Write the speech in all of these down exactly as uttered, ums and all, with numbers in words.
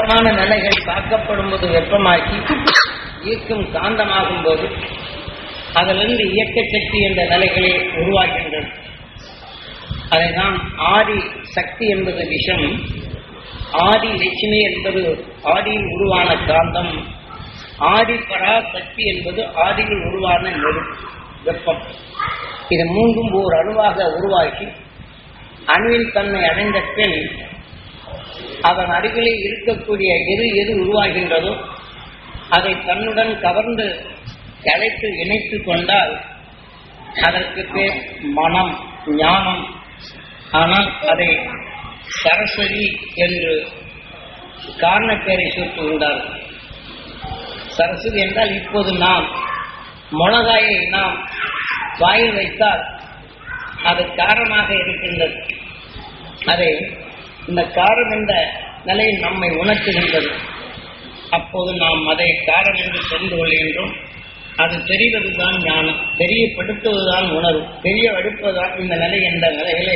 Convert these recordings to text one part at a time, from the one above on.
வெப்பமான நிலைகள் தாக்கப்படும் போது வெப்பமாக்கி ஈர்க்கும் காந்தமாகும் போது அதிலிருந்து இயக்க சக்தி என்ற நிலைகளே உருவாகின்றது. அதைதான் ஆதி சக்தி என்பது விஷம், ஆதி லட்சுமி என்பது ஆதியில் உருவான காந்தம், ஆதி பரா சக்தி என்பது ஆதியில் உருவான நெருப்பு வெப்பம். இது மூன்றும் ஓர் அணுவாக உருவாக்கி அணுவின் தன்மை அடைந்த பின் அதன் அருகிலே இருக்கக்கூடிய எது எது உருவாகின்றதோ அதை தன்னுடன் கவர்ந்து அழைத்து இணைத்து கொண்டால் அதற்கு பேர் மனம், ஞானம். ஆனால் அதை சரஸ்வதி என்று காரண பெயரை சூட்டுகின்றார்கள். சரஸ்வதி என்றால் இப்போது நாம் மிளகாயை நாம் வாயில் வைத்தால் அது காரமாக இருக்கின்றது. அதை இந்த காரம் என்ற நிலையில் நம்மை உணர்த்துகின்றது. அப்போது நாம் அதை காரம் என்று தெரிந்து கொள்கின்றோம். அது தெரிவதுதான் ஞானம், தெரியப்படுத்துவதுதான் உணர்வு, தெரிய எடுப்பதுதான் இந்த நிலை என்ற நிலைகளை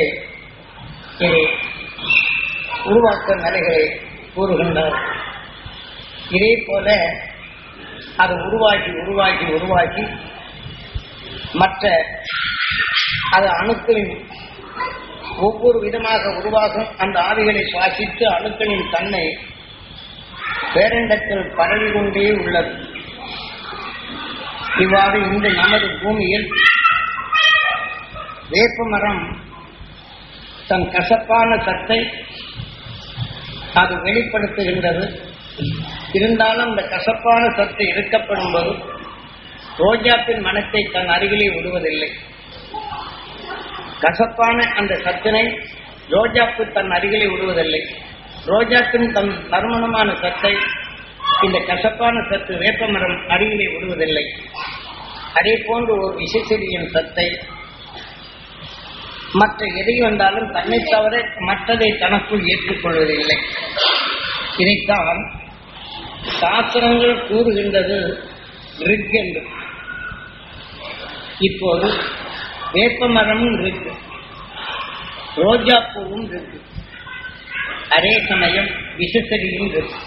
உருவாக்க நிலைகளை கூறுகின்றார். இதே போல அது உருவாக்கி உருவாக்கி உருவாக்கி மற்ற அது அணுக்களின் ஒவ்வொரு விதமாக உருவாகும் அந்த ஆவிகளை சுவாசித்து அணுக்களின் தன்னை பேரண்டத்தில் பரவி கொண்டே உள்ளது. இவ்வாறு இந்த நமது பூமியில் வேப்பமரம் தன் கசப்பான சத்தை அது வெளிப்படுத்துகின்றது. இருந்தாலும் அந்த கசப்பான சத்து எடுக்கப்படும் போது ரோஜாப்பின் மனத்தை தன் அருகிலே விடுவதில்லை. கசப்பான அந்த சத்தினை ரோஜாப்பு தன் அருகிலே விடுவதில்லை. ரோஜாப்பின் தன் நறுமணமான சத்தை இந்த கசப்பான சத்து வேப்பமரம் அருகிலே விடுவதில்லை. அதே போன்று ஒரு விசைச்செடியின் சத்தை மற்ற எதை வந்தாலும் தன்னை தவிர மற்றதை தனக்குள் ஏற்றுக்கொள்வதில்லை. இதைத்தான் சாஸ்திரங்கள் கூறுகின்றது ரிக் என்று. இப்போது வேப்பமரமும் இருக்கு, ரோஜா பூவும் இருக்கு, அதே சமயம் விசைச்செடியும் இருக்கு.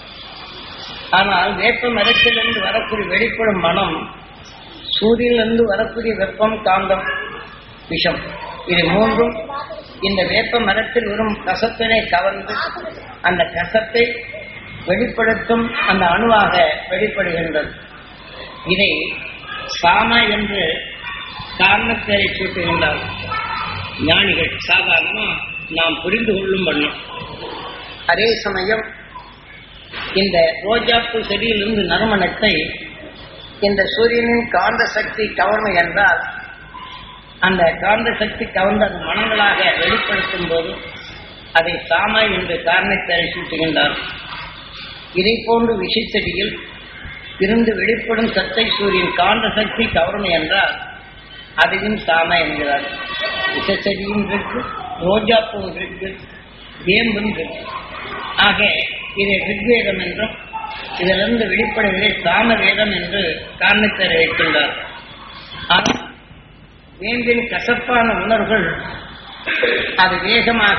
ஆனால் வேப்ப மரத்திலிருந்து வரக்கூடிய வெளிப்படும் மனம், சூரியனிலிருந்து வரக்கூடிய வெப்பம், காந்தம், விஷம், இது மூன்றும் இந்த வேப்ப மரத்தில் வரும் கசத்தினை கவர்ந்து அந்த கசத்தை வெளிப்படுத்தும் அந்த அணுவாக வெளிப்படுகின்றது. இதை சாம என்று காரணப்பெயரை சூட்டுகின்றார் ஞானிகள். சாதாரணமா நாம் புரிந்து கொள்ளும் பண்ணும். அதே சமயம் இந்த ரோஜாப்பூ செடியிலிருந்து நறுமணத்தை இந்த சூரியனின் காந்த சக்தி கவர்மை என்றால் அந்த காந்த சக்தி கவர்ந்த மனங்களாக வெளிப்படுத்தும் போது அதை சாம என்று காரணப்பெயரை சூட்டுகின்றார். இதை போன்று விஷச்செடியில் இருந்து வெளிப்படும் சத்தை சூரியன் காந்த சக்தி கவர்மை என்றால் அதையும் சாம என்கிறார். விஷச்செடியும் இருக்கு, ரோஜாப்பூ இருக்கு, வேம்பும் இருக்கு. ஆக இதை ரிக்வேதம் என்றும் இதிலிருந்து வெளிப்படுவதை சாம வேதம் என்று காரணப்பெயரை வைக்கின்றார். ஆனால் வேம்பின் கசப்பான உணர்வுகள் அது வேகமாக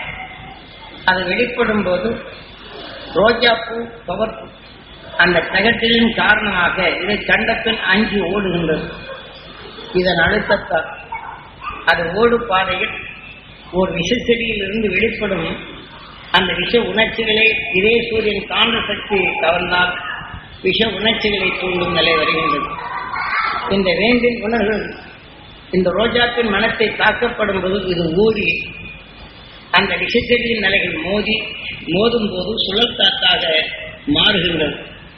அது வெளிப்படும் போது ரோஜாப்பூ பவர்ப்பு அந்த தகட்டிலின் காரணமாக இதை கண்டப்பின் அஞ்சு ஓடுகின்றது. இதன் அழுத்தத்தால் அது ஓடு பாதையில் ஒரு விஷச்செடியில் இருந்து வெளிப்படும் அந்த விஷ உணர்ச்சிகளை இதே சூரியன் காந்த சக்தி கவர்ந்தால் விஷ உணர்ச்சிகளை தூண்டும் நிலை வருகின்றது. இந்த வேம்பின் உணர்வு இந்த ரோஜாப்பின் மனத்தை தாக்கப்படும் போது இது ஊறி அந்த விஷச்செடியின் நிலைகள் மோதி மோதும் போது சுழல் காற்றாக மாறுகின்றது.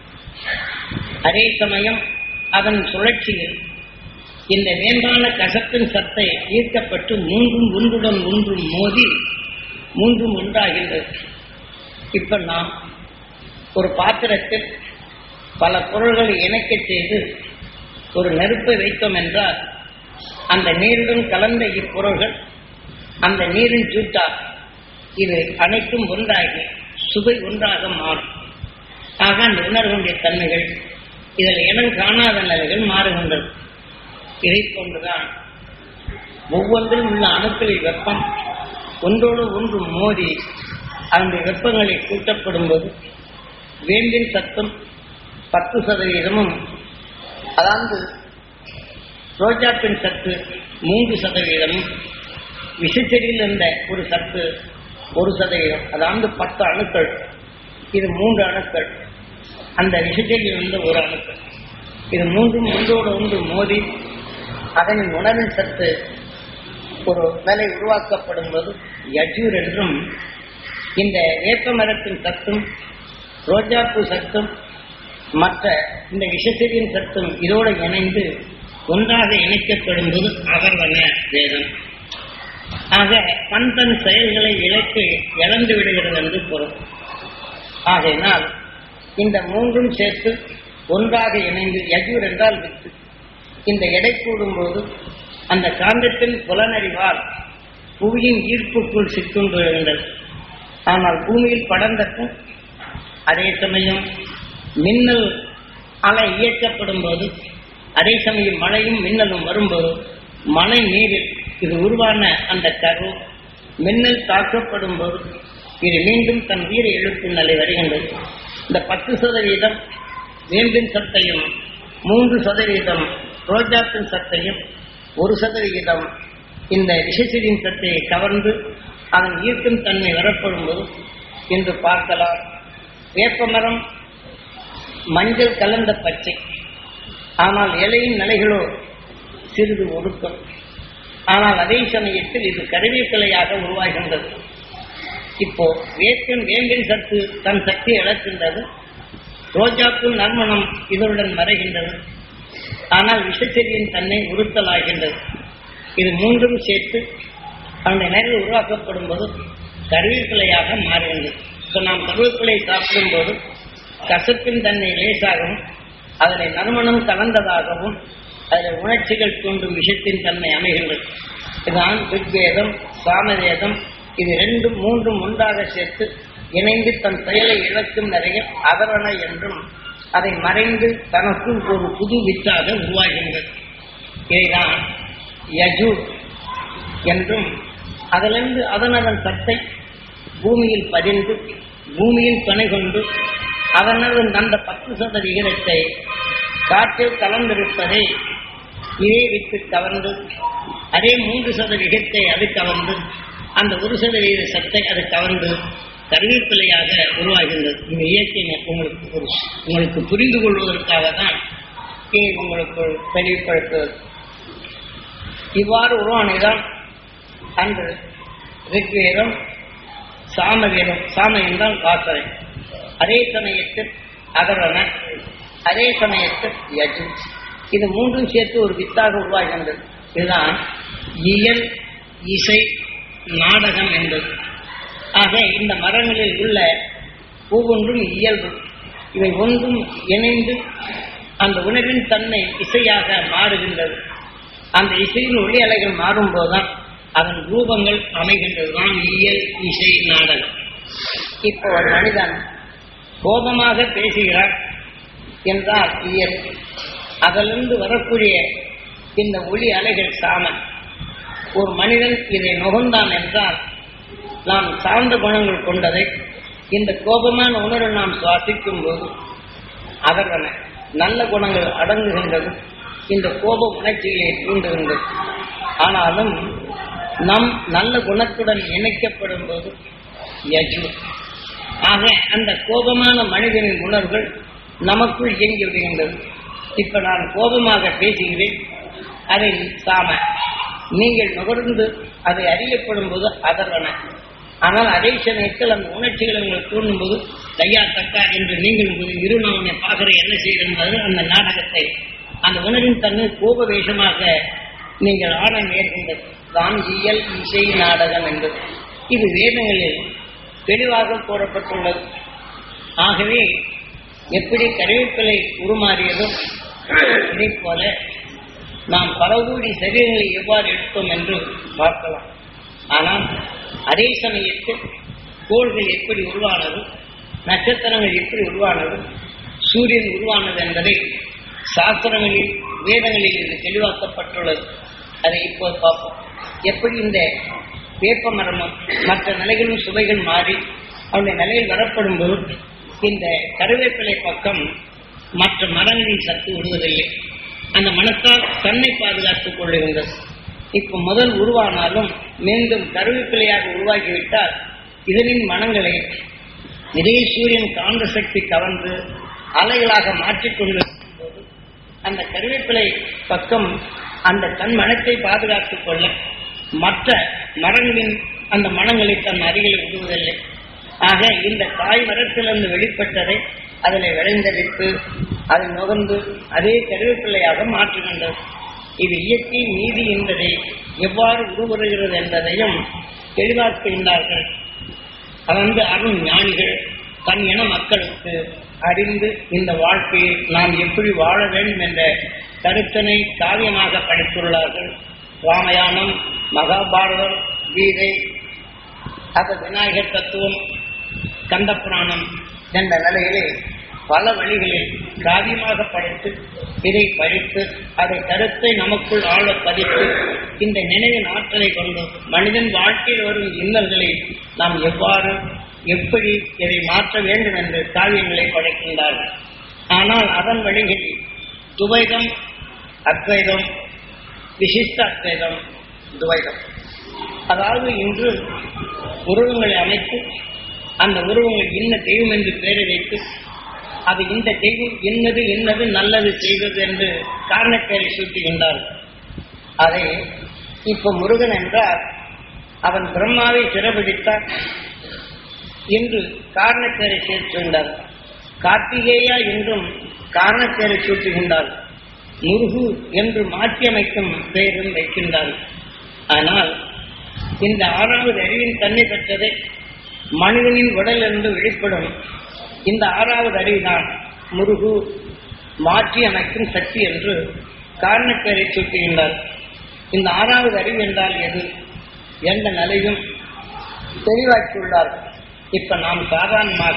அதே சமயம் அதன் சுழற்சியில் இந்த வேண்டான கசப்பின் சத்தை ஈர்க்கப்பட்டு மூன்றும் ஒன்றுடன் ஒன்றும் மோதி மூன்றும் ஒன்றாகின்றது. இப்ப நாம் ஒரு பாத்திரத்தில் பல பொருள்களை இணைக்க செய்து ஒரு நெருப்பை வைத்தோம் என்றால் அந்த நீருடன் கலந்த இப்பொருள்கள் அந்த நீரின் சூட்டா இது அனைத்தும் ஒன்றாகி சுவை ஒன்றாக மாறும். ஆக அந்த உணர்வுடைய தன்மைகள் இதில் இடம் காணாத நிலைகள் மாறுகின்றது. இதை போன்றுதான் ஒவ்வொன்றிலும் உள்ள அணுக்களில் வெப்பம் ஒன்றோடு ஒன்று மோதி அந்த வெப்பங்களை கூட்டப்படும் போது வேம்பின் சத்தும் பத்து சதவீதமும், அதாவது ரோஜாப்பின் சத்து மூன்று சதவீதமும், விஷச்செடியில் இருந்த ஒரு சத்து ஒரு சதவீதம், அதாவது பத்து அணுக்கள். இது மூன்று அணுக்கள். அந்த விஷச்செடியில் இருந்த ஒரு அணுக்கள். இது மூன்றும் ஒன்றோடு ஒன்று மோதி அதனின் உணவின் சத்து ஒரு நிலை உருவாக்கப்படும் போது யஜூர் என்றும், இந்த வேப்ப மரத்தின் சத்தும் ரோஜாப்பூ சத்தும் மற்ற இந்த விஷச்செடியின் சத்தும் இதோடு இணைந்து ஒன்றாக இணைக்கப்படும் போது அகர்வன வேதம். ஆக தன் தன் செயல்களை இழக்கு இழந்து விடுகிறது என்று பொருள். ஆகையினால் இந்த மூன்றும் சேர்த்து ஒன்றாக இணைந்து, யஜூர் என்றால் வித்து, இந்த எடை கூடும் போது அந்த காந்தத்தின் புலனறிவால் புவியின் ஈர்ப்புக்குள் சிக்குண்டு விழுகின்றது. ஆனால் பூமியில் படர்ந்தக்கும் அதே சமயம் மின்னல் அலை இயக்கப்படும் போது, அதே சமயம் மழையும் மின்னலும் வரும்போது மழை நீரில் இது உருவான அந்த கரு மின்னல் தாக்கப்படும் போது இது மீண்டும் தன் உயிரை எழுப்பும் நிலை வருகின்றது. இந்த பத்து சதவீதம் வேம்பின் சத்தையும், மூன்று சதவீதம் ரோஜாப்பின் சத்தையும், ஒரு சதவிகிதம் இந்த விஷச்செடியின் சத்தையை கவர்ந்து அதன் ஈர்க்கும் தன்மை வரப்படும் போது இன்று பார்க்கலாம். வேப்பமரம் மஞ்சள் கலந்த பச்சை, ஆனால் இலையின் நிலைகளோ சிறிது ஒடுக்கம். ஆனால் அதே சமயத்தில் இது கருவேப்பிலையாக உருவாகின்றது. இப்போ வேப்பின் வேம்பின் சத்து தன் சக்தியை இழக்கின்றது, ரோஜாப்பு நறுமணம் இதனுடன் மறைகின்றது. ஆனால் விஷச்செடியின் தன்னை உறுத்தலாகின்றது. இது மூன்றும் சேர்த்து அந்த நிலையில் உருவாக்கப்படும் போது கருவேப்பிலையாக மாறுகின்றது. இப்போ நாம் கருவேப்பிலை சாப்பிடும் போது கசப்பின் தன்னை லேசாகவும் அதனை நறுமணம் கலந்ததாகவும் அதில் உணர்ச்சிகள் தூண்டும் விஷத்தின் தன்மை அமைகின்றது. இதுதான் ரிக்வேதம், சாமவேதம். இது ரெண்டும் மூன்றும் ஒன்றாக சேர்த்து இணைந்து தன் செயலை இழக்கும் நிலையில் அதரண என்றும் அதை மறைந்து தனக்குள் ஒரு புது வித்தாக உருவாகின்றது. இதைதான் யஜூர் என்றும், அதிலிருந்து அதன் அதன் சத்தை பூமியில் பதிந்து பூமியில் துணை கொண்டு அதனது அந்த பத்து சத விகிதத்தை காற்றில் கலந்திருப்பதை இதே வித்து கவர்ந்து, அதே மூன்று சத விகிதத்தை அது கவர்ந்து, அந்த ஒரு சதவீத சத்தை அது கவர்ந்து கருவேப்பிலையாக உருவாகின்றது. இந்த இயற்கையை உங்களுக்கு ஒரு உங்களுக்கு புரிந்து கொள்வதற்காக தான் இதை உங்களுக்கு தெளிவுபடுத்துவது. இவ்வாறு உருவானதுதான் அன்று ரிக்வேதம், சாமவேதம். சாம என்றால் வாசனை, அதே சமயத்தில் அகரண, அதே சமயத்தில் யஜு. இது மூன்றும் சேர்த்து ஒரு வித்தாக உருவாகின்றது. இதுதான் இயல், இசை, நாடகம் என்பது. ஆக இந்த மரங்களில் உள்ள ஒவ்வொன்றும் இயல்பு, இவை ஒன்றும் இணைந்து அந்த உணவின் தன்மை இசையாக மாறுகின்றது. அந்த இசையின் ஒளி அலைகள் மாறும்போதுதான் அதன் ரூபங்கள் அமைகின்றதுதான் இயல், இசை, நாடகம். இப்போ ஒரு மனிதன் கோபமாக பேசுகிறார் என்றால் இயல், அதிலிருந்து வரக்கூடிய இந்த ஒளி அலைகள் சாமன். ஒரு மனிதன் இதை நுகர்ந்தான் என்றால் நாம் சார்ந்த குணங்கள் கொண்டதை இந்த கோபமான உணர்வை நாம் சுவாசிக்கும் போது அதற்கான நல்ல குணங்கள் அடங்குகின்றது. இந்த கோப உணர்ச்சிகளை தூண்டுகின்றது. ஆனாலும் நம் நல்ல குணத்துடன் இணைக்கப்படும் போது யஜு. ஆக அந்த கோபமான மனிதனின் உணர்வுகள் நமக்குள் இயங்கி விடுகின்றது. இப்ப நான் கோபமாக பேசுகிறேன், அதை சாம. நீங்கள் நுகர்ந்து அதை அறியப்படும் போது அதர்வன. ஆனால் அதே சமயத்தில் அந்த உணர்ச்சிகளை உங்களை தூண்டும் போது கையா தக்கா என்று நீங்கள் இரு நான் பார்க்கிற என்ன செய்கிறது அந்த நாடகத்தை அந்த உணர்வின் தன்மை கோப வேஷமாக நீங்கள் ஆட நேர்கின்றது தான் இயல், இசை, நாடகம் என்பது. இது வேதங்களில் தெளிவாக கூறப்பட்டுள்ளது. ஆகவே எப்படி கருவேப்பிலை உருமாறியதோ இதை போல நாம் பல கோடி சரீரங்களை எவ்வாறு எடுத்தோம் என்று பார்க்கலாம். ஆனால் அதே சமயத்தில் கோள்கள் எப்படி உருவானது, நட்சத்திரங்கள் எப்படி உருவானது, சூரியன் உருவானது என்பதை சாஸ்திரங்களில் வேதங்களில் இது தெளிவாக்கப்பட்டுள்ளது. அதை இப்போது பார்ப்போம். எப்படி இந்த வேப்ப மரமும் மற்ற நிலைகளும் சுவைகள் மாறி அவருடைய நிலையில் வரப்படும் போது இந்த கருவேப்பிலை பக்கம் மற்ற மரங்களின் சத்து விடுவதில்லை. அந்த மனத்தால் தன்னை பாதுகாத்துக் கொள்ளுகின்றது. இப்ப முதல் உருவானாலும் மீண்டும் கருவேப்பிலையாக உருவாகிவிட்டால் இதனின் மனங்களை இதே சூரியன் காந்த சக்தி கவர்ந்து அலைகளாக மாற்றிக்கொண்டிருக்கும் போது அந்த கருவேப்பிலை பக்கம் அந்த தன் மனத்தை பாதுகாத்துக் கொள்ள மற்ற மரங்களின் அந்த மனங்களை தன் அருகில் விடுவதில்லை. ஆக இந்த தாய் மரத்திலிருந்து வெளிப்பட்டதை அதில் விளைந்தெடுத்து அதை நுகர்ந்து அதே கருவேப்பிள்ளையாக மாற்றுகின்றது. இது இயற்கை நீதி என்பதை எவ்வாறு உருவருகிறது என்பதையும் தெளிவாக்குகின்றார்கள். வந்து அருண் ஞானிகள் தன் இன மக்களுக்கு அறிந்து இந்த வாழ்க்கையை நாம் எப்படி வாழ வேண்டும் என்ற கருத்தினை காவியமாக படைத்துள்ளார்கள். ராமாயணம், மகாபாரதம், கீதை, அத விநாயகர் தத்துவம், கந்த புராணம் என்ற நிலையிலே பல வழிகளில் காவியமாக படைத்து இதை படித்து அதை கருத்தை நமக்குள் ஆழ பதித்து இந்த நினைவின் ஆற்றலை கொண்டு மனிதன் வாழ்க்கையில் வரும் இன்னல்களை நாம் எவ்வாறு எப்படி இதை மாற்ற வேண்டும் என்று காவியங்களை படைக்கின்றார்கள். ஆனால் அதன் வழிகளில் துவைதம், அத்வைதம், விசிஷ்ட அத்வைதம், துவைதம், அதாவது இன்று உருவங்களை அமைத்து அந்த உருவங்கள் இன்ன தெய்வம் என்று பெயரை வைத்து அது இந்த தெய்வம் இன்னது இன்னது நல்லது செய்வது என்று காரணப்பெயரை சூட்டுகின்றார்கள். அதை இப்ப முருகன் என்றால் அவன் பிரம்மாவை சிறப்பிடித்தார் என்று காரணப்பெயரை சேர்த்துகின்றார். கார்த்திகேயா என்றும் காரணப்பெயரை சூட்டுகின்றார். முருகு என்று மாற்றியமைக்கும் பெயரும் வைக்கின்றார். ஆனால் இந்த ஆறாவது அறிவின் தன்னை பெற்றதை மனிதனின் உடலிலிருந்து வெளிப்படும் இந்த ஆறாவது அறிவுதான் முருகு மாற்றி அமைக்கும் சக்தி என்று காரணப்பெயரை சூட்டுகின்றார். இந்த ஆறாவது அறிவு என்றால் எது என்ற நிலையும் தெளிவாக்கியுள்ளார். இப்ப நாம் சாதாரணமாக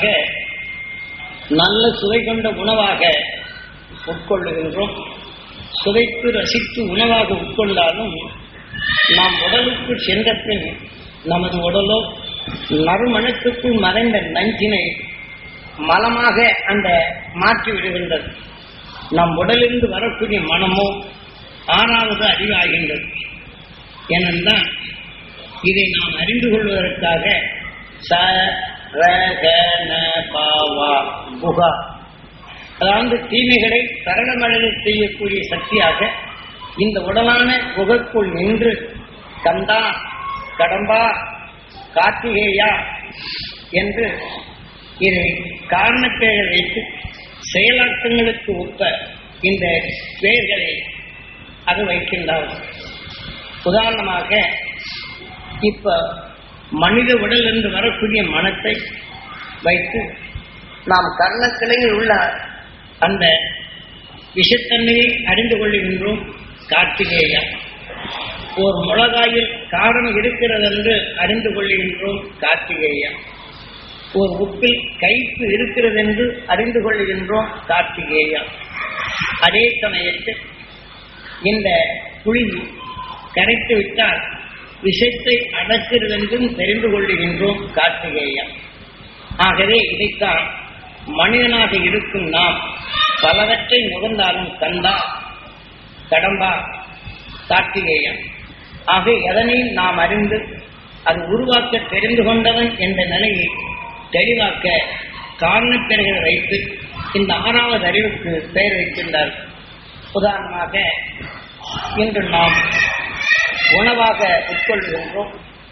நல்ல சுவை கொண்ட உணவாக உட்கொள்ளுகின்றோம். சுவைத்து ரசித்து உணவாக உட்கொண்டாலும் நாம் உடலுக்கு சென்ற பின் நமது உடலோ நறுமணத்துக்குள் மறைந்த நஞ்சினை மலமாக அந்த மாற்றி விடுகின்றது. நம் உடலிருந்து வரக்கூடிய மனமோ ஆறாவது அறிவாகின்றது. ஏனென்றால் இதை நாம் அறிந்து கொள்வதற்காக ச ர க ந ப வ புகா, அதாவது தீமைகளை சரணமடைய செய்யக்கூடிய சக்தியாக இந்த உடலான புகைக்குள் நின்று கந்தா, கடம்பா, கார்த்திகேயா என்று இதை காரணப்பெயரை வைத்து செயலாக்கங்களுக்கு ஒப்ப இந்த பெயர்களை அது வைக்கின்றார்கள். உதாரணமாக இப்ப மனித உடல் என்று வரக்கூடிய மனத்தை வைத்து நாம் கர்ணக்கிளையில் உள்ள அந்த விஷத்தன்மையை அறிந்து கொள்கின்றோம். கார்த்திகேயா. ஒரு முளகாயில் காரம் இருக்கிறது என்று அறிந்து கொள்கின்றோம். கார்த்திகேயா. ஒரு உப்பில் கைப்பு இருக்கிறது என்று அறிந்து கொள்கின்றோம். கார்த்திகேயா. அதே சமயத்தில் இந்த புளி கரைத்து விட்டால் விஷத்தை அடக்கிறது என்றும் தெரிந்து கொள்கின்றோம். கார்த்திகேயா. ஆகவே இதைத்தான் மனிதனாக இருக்கும் நாம் பலவற்றை நுகர்ந்தாலும் கந்தா, கடம்பா, கார்த்திகேயா ஆக எதனை நாம் அறிந்து அது உருவாக்க தெரிந்து கொண்டவன் என்ற நிலையை தெளிவாக்க காரணப்பெயர்களை வைத்து இந்த ஆறாவது அறிவுக்கு பெயர் வைக்கின்றார். உதாரணமாக இன்று நாம் உணவாக உட்கொள்கின்றோம்.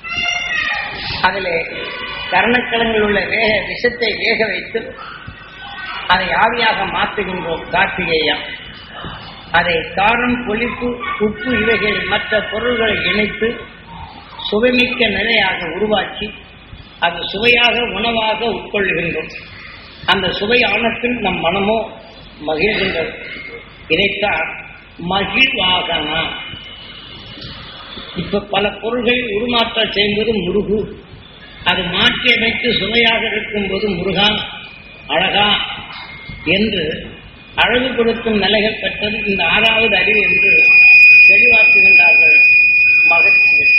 அதிலே கர்ணக்கிழங்கில் உள்ள வேக விஷத்தை வேக வைத்து அதை ஆவியாக மாற்றுகின்றோம். கார்த்திகேயா. அதை காரம், புளிப்பு, உப்பு இவைகள் மற்ற பொருள்களை இணைத்து சுவைமிக்க நிலையாக உருவாக்கி அது சுவையாக உணவாக உட்கொள்ளுகின்றோம். அந்த சுவை ஆனத்தில் நம் மனமோ மகிழ்கின்றது. இதைத்தான் மகிழ்வாகனா. இப்ப பல பொருள்களை உருமாற்றம் செய்யும்போது முருகு, அது மாற்றி அமைத்து சுவையாக இருக்கும்போது முருகா, அழகா என்று அழகு கொடுக்கும் நிலைகள் பெற்றது இந்த ஆறாவது அறிவு என்று தெளிவாக்குகின்றார்கள் மகிழ்ச்சிகள்.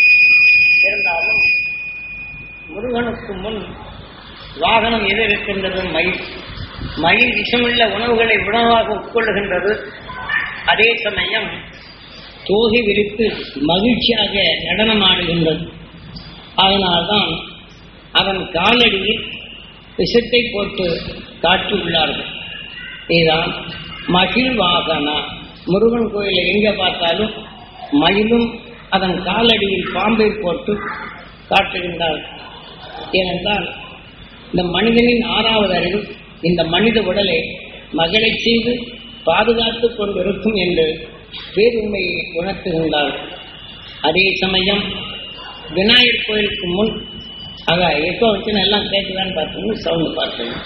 இருந்தாலும் முருகனுக்கு முன் வாகனம் எது இருக்கின்றது? மயில். மயில் விஷமுள்ள உணவுகளை உணவாக உட்கொள்ளுகின்றது. அதே சமயம் தோகை விரித்து மகிழ்ச்சியாக நடனமாடுகின்றது. அதனால்தான் அதன் காலடியில் விஷத்தை போட்டு காட்டியுள்ளார்கள். இதுதான் மகிழ் வாகனா. முருகன் கோயிலை எங்கே பார்த்தாலும் மயிலும் அதன் காலடியில் பாம்பை போட்டு காட்டுகின்றார்கள். ஏனென்றால் இந்த மனிதனின் ஆறாவது அறிவு இந்த மனித உடலை மகளை செய்து பாதுகாத்து கொண்டிருக்கும் என்று பேருண்மையை உணர்த்துகின்றார்கள். அதே சமயம் விநாயகர் கோயிலுக்கு முன் ஆக எப்போ வச்சு எல்லாம் கேட்குதான்னு பார்த்தோம்னு சவுண்டு பார்த்தோம்.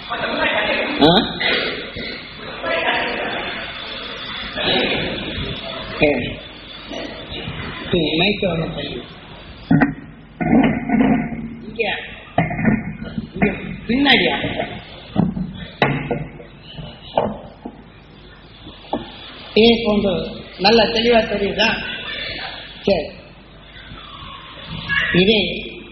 மைக்க ஒன்று சொல்லி இங்க பின்னாடியா ஏ போன்று நல்ல தெளிவா தெரியுதா? சரி, இதே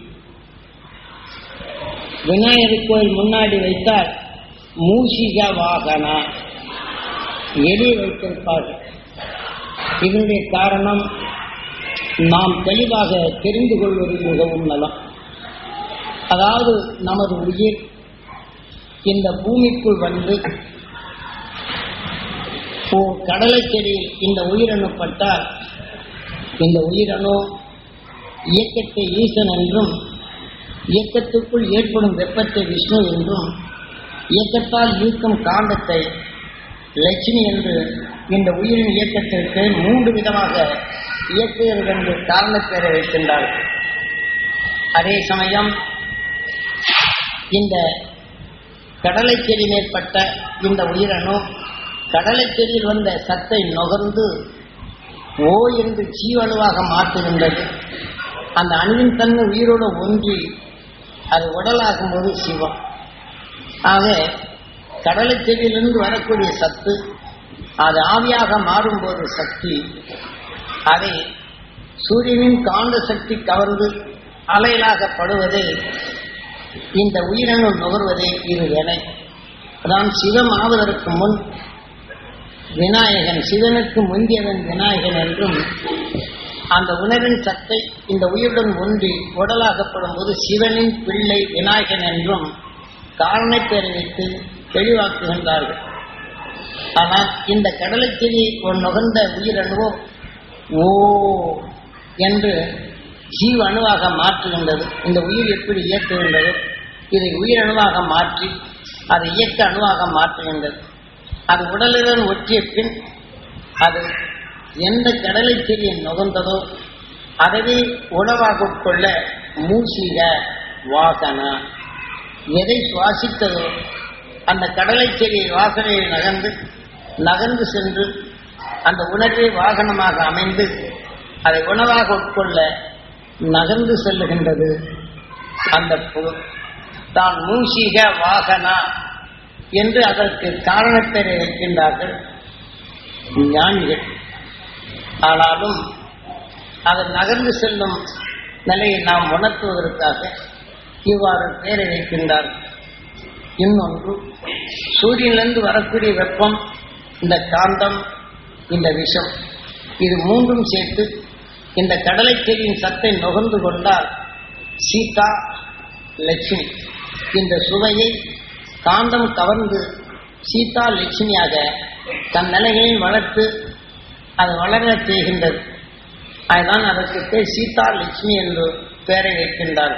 விநாயகர் கோயில் முன்னாடி வைத்தால் மூஷிக வாகனா எலி வைத்திருப்பார்கள். இதனுடைய காரணம் நாம் தெளிவாக தெரிந்து கொள்வது மிகவும் நலம். அதாவது நமது உயிர் இந்த பூமிக்குள் வந்து ஓ கடலை செடியில் இந்த உயிரணுப்பட்டால் இந்த உயிரணு இயக்கத்தை ஈசன் என்றும் இயக்கத்துக்குள் ஏற்படும் வெப்பத்தை விஷ்ணு என்றும் இயக்கத்தால் ஈர்க்கும் காந்தத்தை லட்சுமி என்று இந்த உயிரின் இயக்கத்திற்கு மூன்று விதமாக இயக்குகிறது என்று காரணப்பேரை வைக்கின்றார்கள். அதே சமயம் இந்த கடலை செடி மேற்பட்ட இந்த உயிரணு கடலை செடியில் வந்த சத்தை நுகர்ந்து ஓ என்று ஜீவணுவாக மாற்றுகின்றது. அந்த அணுவின் தன்மை உயிரோடு ஒன்றி அது உடலாகும் போது சிவம். ஆக கடலை செடியிலிருந்து வரக்கூடிய சத்து அது ஆவியாக மாறும்போது சக்தி, அதை சூரியனின் காந்த சக்தி கவர்ந்து அலையிலாகப்படுவதை இந்த உயிரணு நுகர்வதே இது வினை. அதான் சிவம் ஆவதற்கு முன் விநாயகன், சிவனுக்கு முந்தியவன் விநாயகன் என்றும் அந்த உணர்வின் சத்தை இந்த உயிருடன் ஒன்றி உடலாகப்படும் போது சிவனின் பிள்ளை விநாயகன் என்றும் காரணப்பேரை வைத்து தெளிவாக்குகின்றார்கள். ஆனால் இந்த கடலை செடியை நுகர்ந்த உயிரணுவோ ஓ என்று ஜீவ அணுவாக மாற்றுகின்றது. இந்த உயிர் எப்படி இயக்குகின்றது, இதை உயிரணுவாக மாற்றி அதை இயக்க அணுவாக மாற்றுகின்றது. அது உடலுடன் ஒற்றிய பின் அது எந்த கடலை செடியை நுகர்ந்ததோ அதவே உணவாக கொள்ள மூஷிக வாசனா, எதை சுவாசித்ததோ அந்த கடலை செடியை வாசனையை நகர்ந்து நகர்ந்து சென்று அந்த உணர்வை வாகனமாக அமைந்து அதை உணவாக உட்கொள்ள நகர்ந்து செல்லுகின்றது. அந்த தான் மூஷிக வாகனா என்று அதற்கு காரணப்பேரை வைக்கின்றார்கள் ஞானிகள். ஆனாலும் அது நகர்ந்து செல்லும் நிலையை நாம் உணர்த்துவதற்காக இவ்வாறு பெயரை வைக்கின்றார்கள். இன்னொன்று, சூரியனிலிருந்து வரக்கூடிய வெப்பம், இந்த காந்தம், இந்த விஷம், இது மூன்றும் சேர்த்து இந்த கடலை செடியின் சத்தை நுகர்ந்து கொண்டால் சீதா லட்சுமி இந்த சுவையை காந்தம் கவர்ந்து சீதா லட்சுமியாக தன் நிலைகளில் வளர்த்து அது வளர செய்கின்றது. அதுதான் அதற்கு பேர் சீதா லட்சுமி என்று பெயரை வைக்கின்றார்.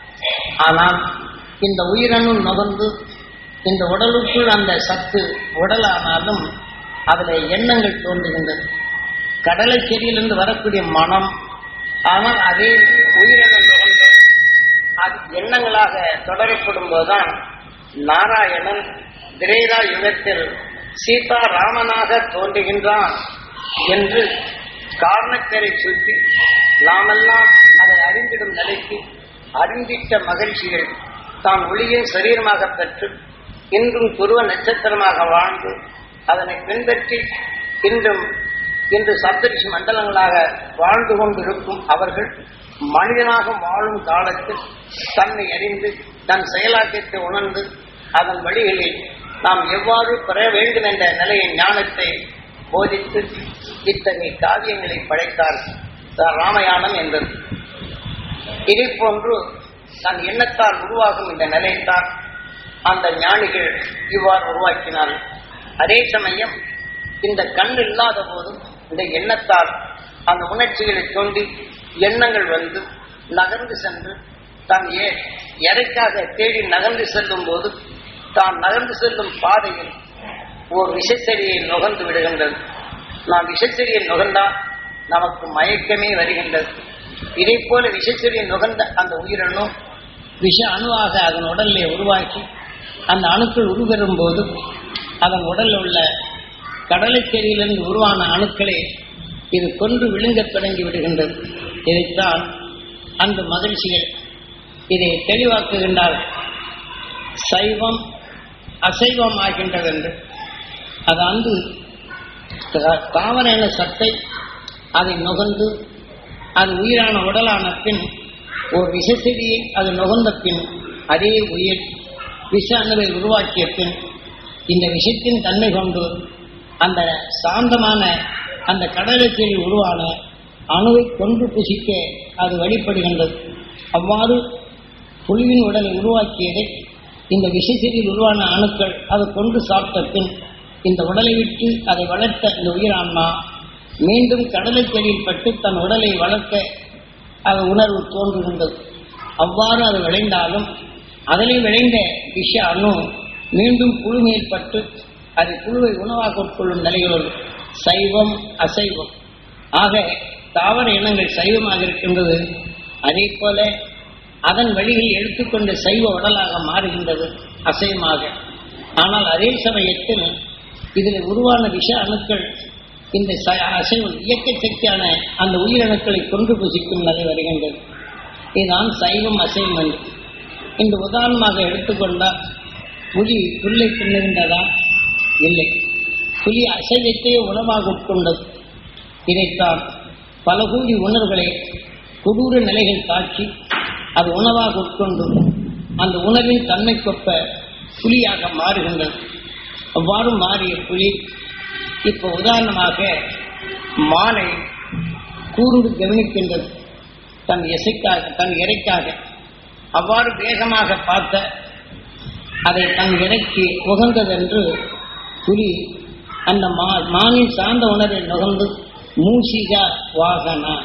ஆனால் இந்த உயிரணு நுகர்ந்து இந்த உடலுக்குள் அந்த சத்து உடலானாலும் அதில் எண்ணங்கள் தோன்றுகின்றது. கடலை செடியிலிருந்து வரக்கூடிய மனம், ஆனால் அதே உயிரணு நுகர்ந்து அது எண்ணங்களாக தொடரப்படும் போதுதான் நாராயணன் திரேதா யுகத்தில் சீதா ராமனாக தோன்றுகின்றான் என்று காரணப்பேரை சுற்றி நாமெல்லாம் அதை அறிந்திடும் நிலைக்கு அறிந்திட்ட மகிழ்ச்சிகள் தான் ஒளியை சரீரமாக பெற்று இன்றும் துருவ நட்சத்திரமாக வாழ்ந்து அதனை பின்பற்றி இன்றும் இன்று சப்தரிஷி மண்டலங்களாக வாழ்ந்து கொண்டிருக்கும் அவர்கள் மனிதனாக வாழும் காலத்தில் தன்னை அறிந்து தன் செயலாக்கத்தை உணர்ந்து அதன் வழிகளில் நாம் எவ்வாறு பெற வேண்டும் என்ற நிலையின் ஞானத்தை போதித்து இத்தகைய காவியங்களை படைத்தார் ராமாயணம் என்பது. இதே போன்று தன் எண்ணத்தால் உருவாகும் இந்த நிலைத்தான் அந்த ஞானிகள் இவ்வாறு உருவாக்கினார்கள். அதே சமயம் இந்த கண் இல்லாத போதும் இந்த எண்ணத்தால் அந்த உணர்ச்சிகளை தோண்டி எண்ணங்கள் வந்து நகர்ந்து சென்று தான் ஏ எதைக்காக தேடி நகர்ந்து செல்லும் போது தான் நகர்ந்து செல்லும் பாதையில் ஓர் விஷச்செடியை நுகர்ந்து விடுகின்றது. நாம் விஷச்செடியை நுகர்ந்தால் நமக்கு மயக்கமே வருகின்றது. இதே போல விஷச்செடியை நுகர்ந்த அந்த உயிரணும் விஷ அணுவாக அதன் உடலிலே உருவாக்கி அந்த அணுக்கள் உருவெறும் போது அதன் உடலில் உள்ள கடலை செடியிலிருந்து உருவான அணுக்களை இது கொன்று விழுங்கத் தொடங்கி விடுகின்றது. இதைத்தான் அந்த மகிழ்ச்சிகள் இதை தெளிவாக்குகின்றார்கள். சைவம் அசைவம் ஆகின்றது என்று. அது அன்று தாவர என சத்தை அதை நுகர்ந்து அது உயிரான உடலான பின் ஒரு விஷச்செடியை அது நுகர்ந்த பின் அதே உயிர் விஷ அணுவை உருவாக்கிய பின் இந்த விஷத்தின் தன்மை கொண்டு அந்த சாந்தமான அந்த கடலை செடி உருவான அணுவை கொன்று புசிக்க அது வழிபடுகின்றது. அவ்வாறு புலியின் உடலை உருவாக்கியதை இந்த விஷச்செடியில் உருவான அணுக்கள் அது கொண்டு சாப்பிட்ட பின் இந்த உடலை விட்டு அதை வளர்த்த இந்த உயிரான்மா மீண்டும் கடலை செடியில் பட்டு தன் உடலை வளர்க்க அது உணர்வு தோன்றுகின்றது. அவ்வாறு அது விளைந்தாலும் அதிலே விளைந்த விஷ அணு மீண்டும் புழு மேல் பட்டு அது புழுவை உணவாக உட்கொள்ளும் நிலைகளுள் சைவம் அசைவம் ஆக தாவர இனங்கள் சைவமாக இருக்கின்றது. அதே போல அதன் வழியில் எடுத்துக்கொண்ட சைவ உடலாக மாறுகின்றது அசைவமாக. ஆனால் அதே சமயத்தில் இதில் உருவான விஷ அணுக்கள் இந்த அசைவம் இயக்க சக்தியான அந்த உயிரணுக்களை கொன்று புசிக்கும் நிலை வருகின்றது. இதுதான் சைவம் அசைவம் என்று. இந்த உதாரணமாக எடுத்துக்கொண்டால் புலி புல்லை தின்னுகின்றதா? இல்லை. புலி அசைவத்தையே உணவாக உட்கொண்டது. இதைத்தான் பல கோடி உணர்வுகளை கொடூர நிலைகள் காட்சி அது உணவாக உட்கொண்டு அந்த உணவின் தன்மைக்கொப்ப புலியாக மாறுகின்றது. அவ்வாறு மாறிய புலி இப்போ உதாரணமாக மானை கூர்ந்து கவனிக்கின்றது தன் இசைக்காக தன் இறைக்காக. அவ்வாறு வேகமாக பார்த்த அதை தன் இறைக்கு உகந்ததென்று புலி அந்த மா மானின் சார்ந்த உணர்வை நுகர்ந்து மூசிகா வாகனா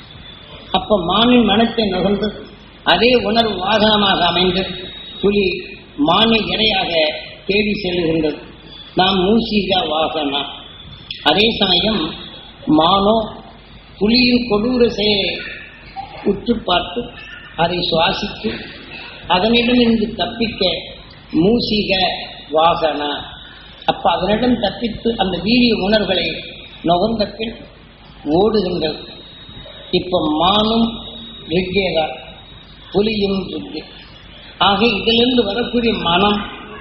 அப்ப மானின் மனத்தை நுகர்ந்து அதே உணர்வு வாகனமாக அமைந்து புலி மானை இறையாக தேடி செல்லுகின்றது. நாம் மூசிகா வாகனா. அதே சமயம் மானோ புலியின் கொடூர செயலை உற்று பார்த்து அதை சுவாசித்து அதனிடமிருந்து தப்பிக்க மூசிக வாகனா. அப்ப அதனிடம் தப்பித்து அந்த வீரிய உணர்வுகளை நுகர்ந்த பின் ஓடுகின்றது. இப்ப மானும் ரிக்கேதா புலியும் ரிக்கே ஆக இதிலிருந்து வரக்கூடிய மனம்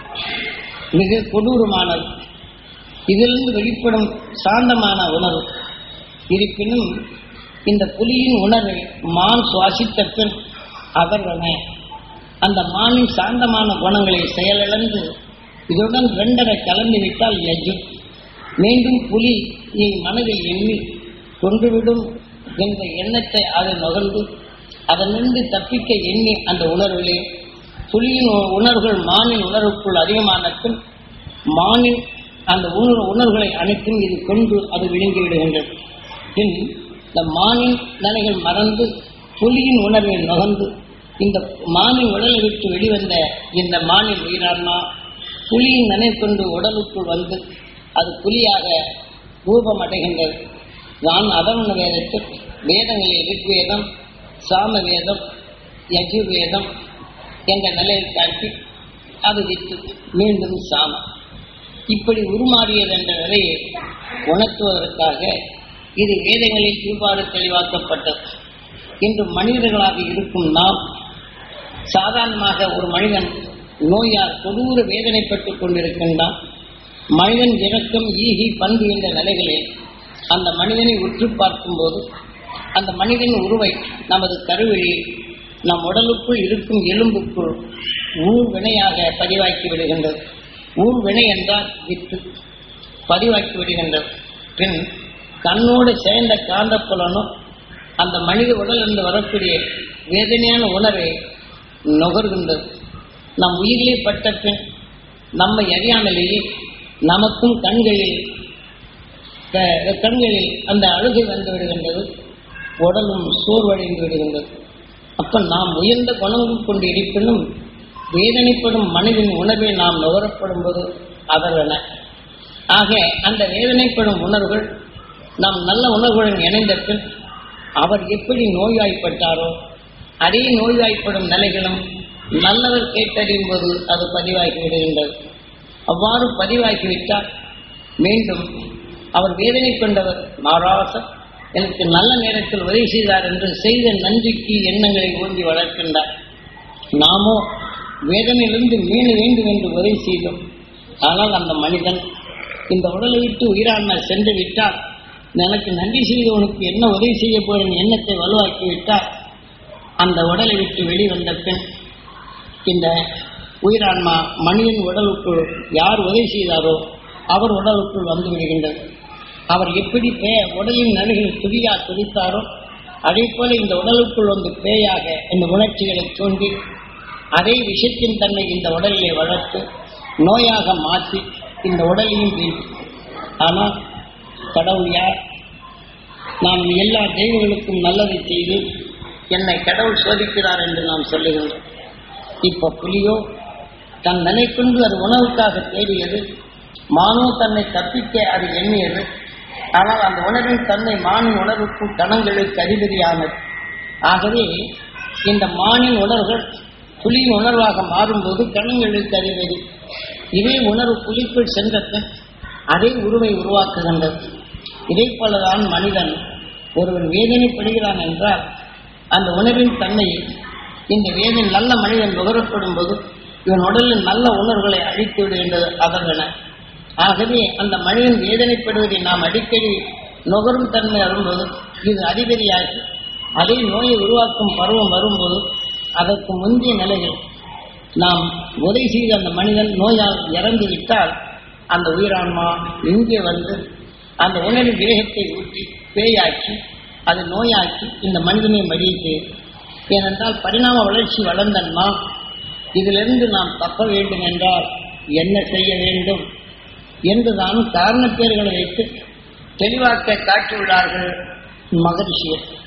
மிக கொடூரமானது. இதிலிருந்து வெளிப்படும் சாந்தமான உணர்வு. இருப்பினும் இந்த புலியின் உணர்வை மான் சுவாசித்த பின் அவர்வன அந்த மானின் சாந்தமான குணங்களை செயலிழந்து இதுடன் ரெண்டரை கலந்து விட்டால் யஜு மீண்டும் புலியை மனதில் எண்ணி கொன்றுவிடும் என்ற எண்ணத்தை அதை நுகர்ந்து அதனின்று தப்பிக்க எண்ணி அந்த உணர்விலே புலியின் உணர்வுகள் மானின் உணர்வுக்குள் அதிகமான பின் மானின் அந்த உணர்வு உணர்வுகளை அனைத்தும் இது கொண்டு அது விழுங்கி விடுகின்றது. பின் இந்த மானின் நிலைகள் மறந்து புலியின் உணர்வை நுகர்ந்து இந்த மானின் உடலை விட்டு வெளிவந்த இந்த மானின் உயிரான்மா புலியின் நினை கொண்டு உடலுக்குள் வந்து அது புலியாக ரூபம் அடைகின்றது. நான் அதர்வண வேதத்தில் வேதங்களில் ரிக்வேதம் சாம வேதம் யஜுர்வேதம் என்ற நிலையை காட்டி அது விட்டு மீண்டும் சாமம் இப்படி உருமாறியது என்ற நிலையை உணர்த்துவதற்காக இது வேதங்களில் இவ்வாறு தெளிவாக்கப்பட்டது. இன்று மனிதர்களாக இருக்கும் நாம் சாதாரணமாக ஒரு மனிதன் நோயால் கொடூர வேதனைப்பட்டுக் கொண்டிருக்கின்றான். மனிதன் இறக்கம் ஈகி பண்பு என்ற நிலைகளில் அந்த மனிதனை உற்று பார்க்கும்போது அந்த மனிதன் உருவை நமது கருவெளியில் நம் உடலுக்குள் இருக்கும் எலும்புக்குள் ஊர் வினையாக பதிவாக்கி விடுகின்றது. ஊர்வினை என்றால் வித்து பதிவாக்கி விடுகின்றது. பின் கண்ணோடு சேர்ந்த காந்த புலனும் அந்த மனித உடல் என்று வரக்கூடிய வேதனையான உணர்வை நுகர்கின்றது. நம் உயிரிலே பட்ட பின் நம்மை அறியாமலேயே நமக்கும் கண்களில் கண்களில் அந்த அழுகை வந்து விடுகின்றது, உடலும் சோர்வடைந்து விடுகின்றது. அப்ப நாம் உயர்ந்த குணங்கள் கொண்டு இருப்பினும் வேதனைப்படும் மனிதன் உணர்வை நாம் நுகரப்படும் போது அதற்கென ஆக அந்த வேதனைப்படும் உணர்வுகள் நாம் நல்ல உணர்வுடன் இணைந்த பின் அவர் எப்படி நோய்வாய்ப்பட்டாரோ அதே நோய்வாய்ப்படும் நிலைகளும் நல்லவர் கேட்டறியும் போது அது பதிவாகி விடுகின்றது. அவ்வாறு பதிவாகிவிட்டால் மீண்டும் அவர் வேதனை கொண்டவர் நாராசர் எனக்கு நல்ல நேரத்தில் உதவி செய்தார் என்று செய்த நன்றிக்கு எண்ணங்களை ஊன்றி வளர்க்கின்றார். நாமோ வேதனையிலிருந்து மீள வேண்டும் என்று உதவி செய்தோம். ஆனால் அந்த மனிதன் இந்த உடலை விட்டு உயிரான சென்று விட்டால் எனக்கு நன்றி செய்தவனுக்கு என்ன உதவி செய்ய போறேன் எண்ணத்தை வலுவாக்கி விட்டால் அந்த உடலை விட்டு வெளிவந்த பின் இந்த உயிரான்மா மனிதன் உடலுக்குள் யார் உதவி செய்தாரோ அவர் உடலுக்குள் வந்து விடுகின்றது. அவர் எப்படி பே உடலின் நடுவில் துதியா துதித்தாரோ அதே போல இந்த உடலுக்குள் வந்து பேயாக இந்த உணர்ச்சிகளை தோன்றி அதே விஷத்தின் தன்மை இந்த உடலிலே வளர்த்து நோயாக மாற்றி இந்த உடலையும் வீழ்த்து. ஆனால் கடவுள் யார்? நாம் எல்லா தெய்வங்களுக்கும் நல்லதை செய்து என்னை கடவுள் சோதிக்கிறார் என்று நாம் சொல்லுகின்றோம். இப்போ புலியோ தன் நிலை கொண்டு அது உணவுக்காக தேடியது, மானோ தன்னை தப்பிக்க அது எண்ணியது. ஆனால் அந்த உணர்வின் தன்மை மானின் உணர்வுக்கும் கணங்களுக்கு அதிபதியானது. ஆகவே இந்த மானின் உணர்வுகள் புலியின் உணர்வாக மாறும்போது கணங்களுக்கு அதிபதி. இதே உணர்வு புலிக்குள் சென்றபின் அதே உருவை உருவாக்குகின்றது. இதே போலதான் மனிதன் ஒருவன் வேதனைப்படுகிறான் என்றால் அந்த உணர்வின் தன்மையை இந்த வேதனை நல்ல மனிதன் நுகரப்படும் போது இவன் உடலில் நல்ல உணர்வுகளை அழித்து விடுகின்றது அதற்கென. ஆகவே அந்த மனிதன் வேதனைப்படுவதை நாம் அடிக்கடி நுகரும் தன்மை வரும்போது இது அதிபதியாகி அதே நோயை உருவாக்கும் பருவம் வரும்போது அதற்கு முந்தைய நிலையில் நாம் உதவி செய்த அந்த மனிதன் நோயால் இறந்து விட்டால் அந்த உயிரான்மா இங்கே வந்து அந்த உணர்வின் வேகத்தை ஊற்றி பேயாக்கி அது நோயாக்கி இந்த மனிதனை மடித்து. ஏனென்றால் பரிணாம வளர்ச்சி வளர்ந்த நாம் இதிலிருந்து நாம் தப்ப வேண்டும் என்றால் என்ன செய்ய வேண்டும் என்றுதான் காரணப்பேர்களை வைத்து தெளிவாக்க காட்டியுள்ளார்கள் மகரிஷியர்.